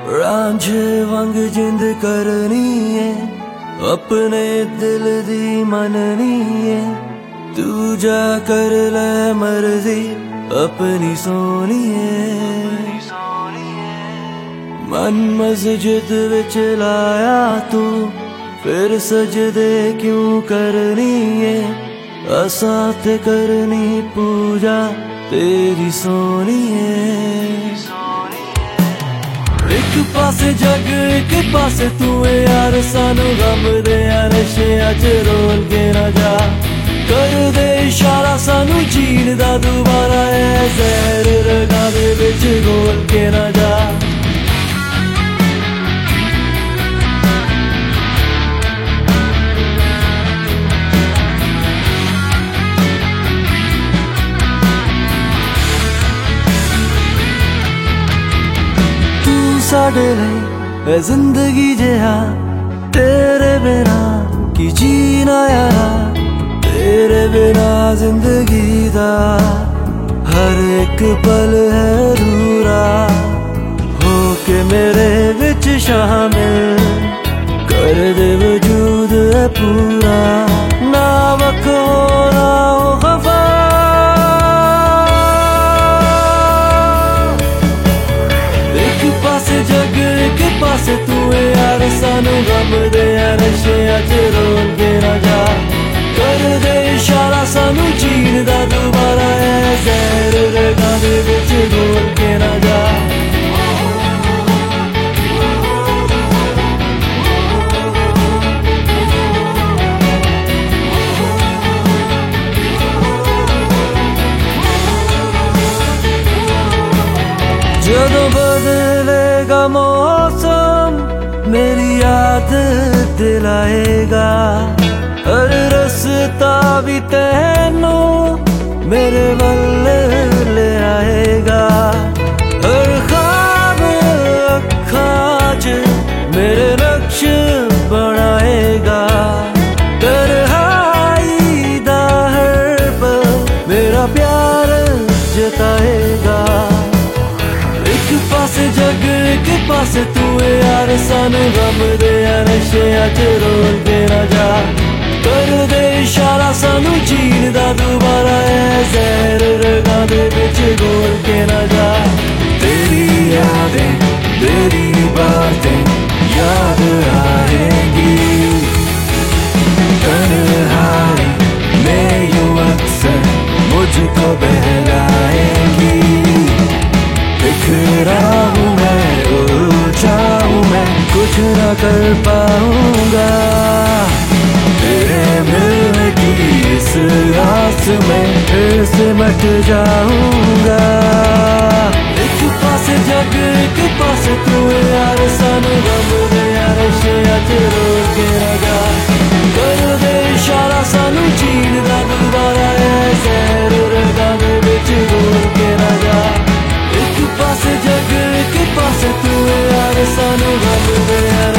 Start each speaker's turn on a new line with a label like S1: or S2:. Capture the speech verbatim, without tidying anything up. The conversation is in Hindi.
S1: रांझे वांग जिंद करनी है, अपने दिल दी मननी है। तू जा कर ले मर्जी अपनी सोनी है। मन मस्जिद विच लाया तू, फिर सजदे क्यों करनी है। असा ते करनी पूजा तेरी सोनी है। एक पासे जग एक पासे तू है यार, सानू गम दे नशेआं च रोल के ना जा। कर दे इशारा सानू जीण दा दुबारा, है जहर रगा दे विच घोल के ना जा। साडे लई जिंदगी जिहा तेरे बिना की जीना यारा। तेरे बिना जिंदगी दा हर एक पल है अधूरा। होके मेरे विच शामिल कर दे वजूद है पूरा। ना वको ना हो खफा, जग एक पासे तू है यार, सानू गम दे नशेआं च रोल के ना जा। कर दे इशारा सानू जीण दा दुबारा, है जहर रगा दे विच घोल के ना जा। जदों बदलेगा मौसम मेरी याद दिलाएगा। हर रस्ता भी तैनू मेरे वल ले आएगा। हर ख्वाब अखां च मेरे नक्श बनाएगा। तन्हाई दा हर पल मेरा प्यार जताएगा। एक पासे जग एक पासे तू है यार, सानू गम दे नशेआं च रोल के ना जा। कर दे इशारा सानू जीण दा दुबारा, है जहर रगा दे विच घोल के ना जा। तेरी यादें तेरी बातें याद आएंगी। तन्हाई में यूं अक्सर मुझको बहलाएंगी। बिखरा हूँ मैं, उलझा हूँ मैं, कुछ न कर पाऊंगा। तेरे मिलने की इस आस में फिर से मट जाऊंगा। एक पासे जग एक पासे तू है यार, सानू गम दे नशेआं च रोल के ना जा। कर दे इशारा सानू जीण दा दुबारा, है जहर रगा दे विच घोल के ना जा। एक पासे जग एक पासे तू है यार, सानू गम दे